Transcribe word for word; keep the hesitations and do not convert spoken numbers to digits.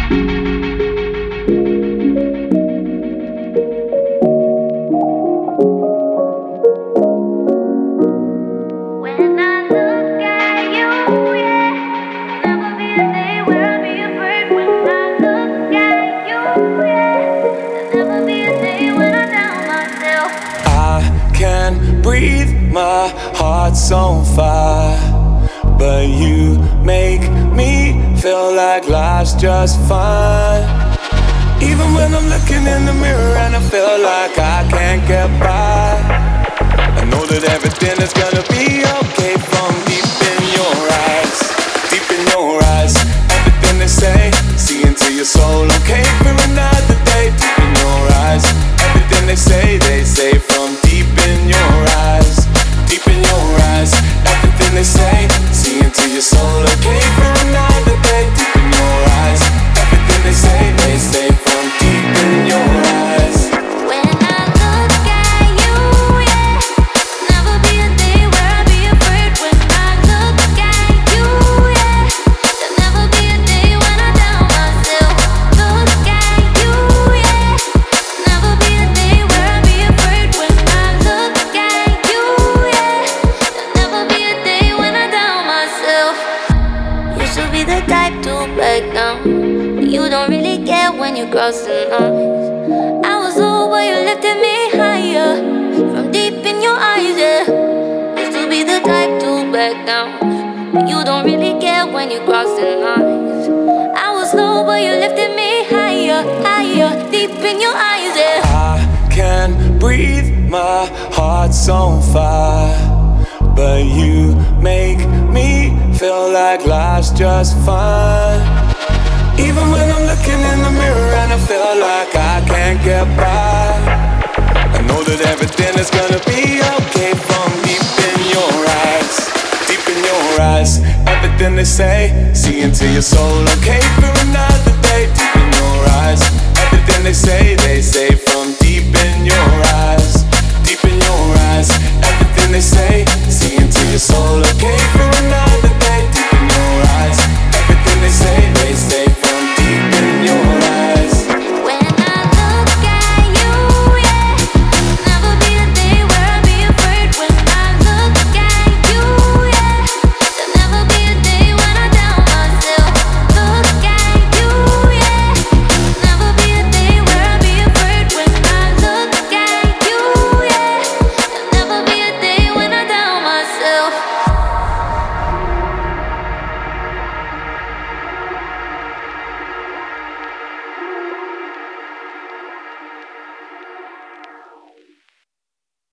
When I look at you, yeah, never be a day where I'll be afraid. When I look at you, yeah, there'll never be a day when I doubt myself. I can't breathe, my heart's on fire, but you make me feel like life's just fine. Even when I'm looking in the mirror and I feel like I can't get by, I know that everything is gonna be okay from deep in your eyes. Deep in your eyes, everything they say, see into your soul, okay for another day. Deep in your eyes, everything they say, they say from deep in your eyes. Deep in your eyes, everything they say, see into your soul, okay for another day. Deep in your eyes, everything they say, they say from deep in your eyes. When I look at you, yeah, never be a day where I'll be afraid. When I look at you, yeah, there'll never be a day when I doubt myself. Look at you, yeah, never be a day where I'll be afraid. When I look at you, yeah, there'll never be a day when I doubt myself. You should be the type to back down, but you don't really care when you cross the line. I was low, but you lifted me higher. From deep in your eyes, yeah. Used to be the type to back down, but you don't really care when you cross the lines. I was low, but you lifted me higher, higher. Deep in your eyes, yeah. I can't breathe, my heart's on fire, but you make me feel like life's just fine. Even when I'm looking in the mirror and I feel like I can't get by, I know that everything is gonna be okay from deep in your eyes. Deep in your eyes, everything they say, see into your soul, okay for another day. Deep in your eyes, everything they say, they say from deep in your eyes. Deep in your eyes, everything they say, see into your soul, okay for another day.